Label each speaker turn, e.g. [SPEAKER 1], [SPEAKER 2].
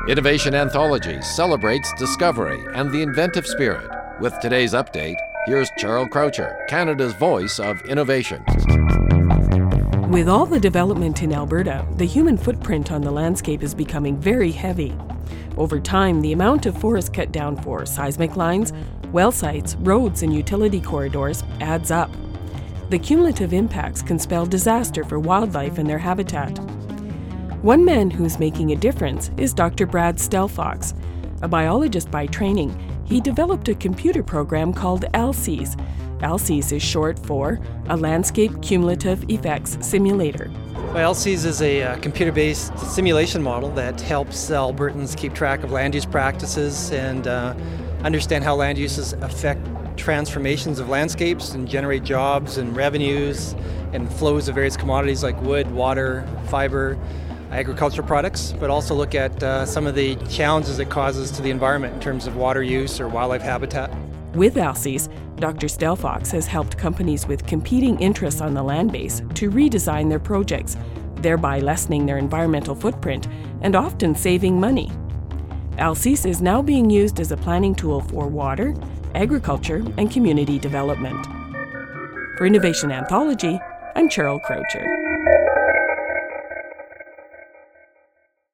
[SPEAKER 1] Innovation Anthology celebrates discovery and the inventive spirit. With today's update, here's Cheryl Croucher, Canada's voice of innovation.
[SPEAKER 2] With all the development in Alberta, the human footprint on the landscape is becoming very heavy. Over time, the amount of forest cut down for seismic lines, well sites, roads, and utility corridors adds up. The cumulative impacts can spell disaster for wildlife and their habitat. One man who's making a difference is Dr. Brad Stelfox. A biologist by training, he developed a computer program called ALCES. ALCES is short for a Landscape Cumulative Effects Simulator.
[SPEAKER 3] ALCES is a computer-based simulation model that helps Albertans keep track of land use practices and understand how land uses affect transformations of landscapes and generate jobs and revenues and flows of various commodities like wood, water, fiber, agricultural products, but also look at some of the challenges it causes to the environment in terms of water use or wildlife habitat.
[SPEAKER 2] With ALCES, Dr. Stelfox has helped companies with competing interests on the land base to redesign their projects, thereby lessening their environmental footprint and often saving money. ALCES is now being used as a planning tool for water, agriculture, and community development. For Innovation Anthology, I'm Cheryl Croucher.